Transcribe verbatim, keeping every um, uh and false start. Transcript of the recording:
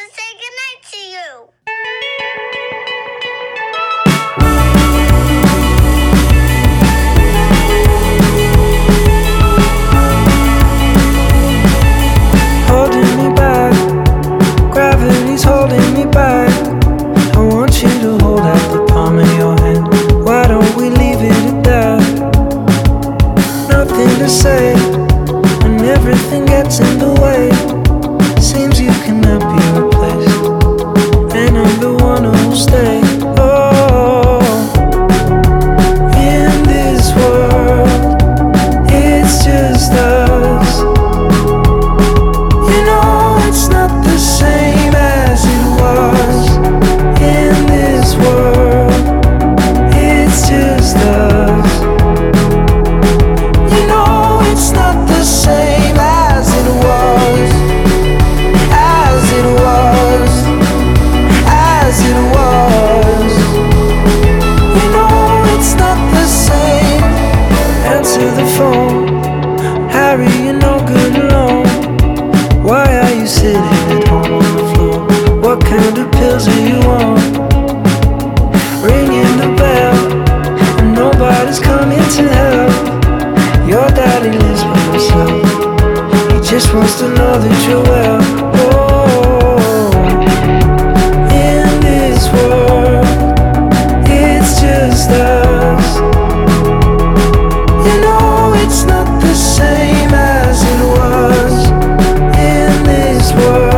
say goodnight to you. Holding me back, gravity's holding me back. I want you to hold out the palm of your hand. Why don't we leave it at that? Nothing to say when everything gets in the way. Seems you cannot be replaced, and I'm the one who'll stay. Oh, in this world, it's just us. You know it's not the same as it was. In this world, it's just us. You know it's not the same as it was. As it was. As it was. You know it's not the same. Answer the phone. Harry, you're no good alone. Why are you sitting at home on the floor? What kind of pills are you on? Ringing the bell, and nobody's coming to help. Your daddy lives by himself. He just wants to know that you're well. Oh, in this world, it's just us. You know it's not the same as it was. In this world,